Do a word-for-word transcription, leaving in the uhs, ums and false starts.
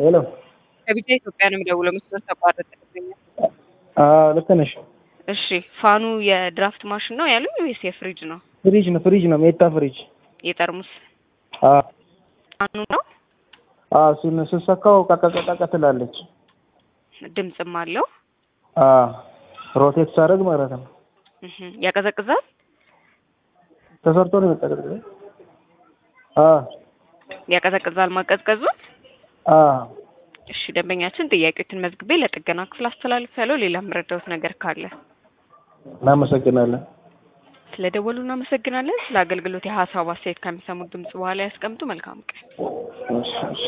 ሄሎ ከቢጫ ኢትዮጵያ ነው የምደውለው። መስመር ተቋረጠብኝ። አዎ ልክ ነሽ። እሺ ፋኑ የድራፍት ማሽን ነው ያሉኝ ወይስ የፍሪጅ ነው? ፍሪጅ ነው ፍሪጅ ነው ሜታ ፍሪጅ። የጠርሙስ አዎ ፋኑ ነው? አዎ እሱን ስትሰካው ቀቀቀቀ ትላለች። ድምጽም አለው? አዎ ሮቴት ሳደርግ ማለት ነው። እህ ያቀዘቅዛል? ተሰርቶ ነው የሚቀዘቅዘው? አዎ ያቀዘቅዛል ማቀዝቀዙ? አዎ እሺ ደንበኛችን ጥያቄዎችን መዝግቤ ለጥገና ክፍል አስተላልፋለሁ። ሌላ ምረዳውት ነገር ካለ እናመሰግናለን። ስለደወሉ እናመሰግናለን። ስለ አገልግሎት የሀሳብ አስተያየት ከሚሰሙት ድምጽ በኋላ ያስቀምጡ። መልካም ቀን። እሺ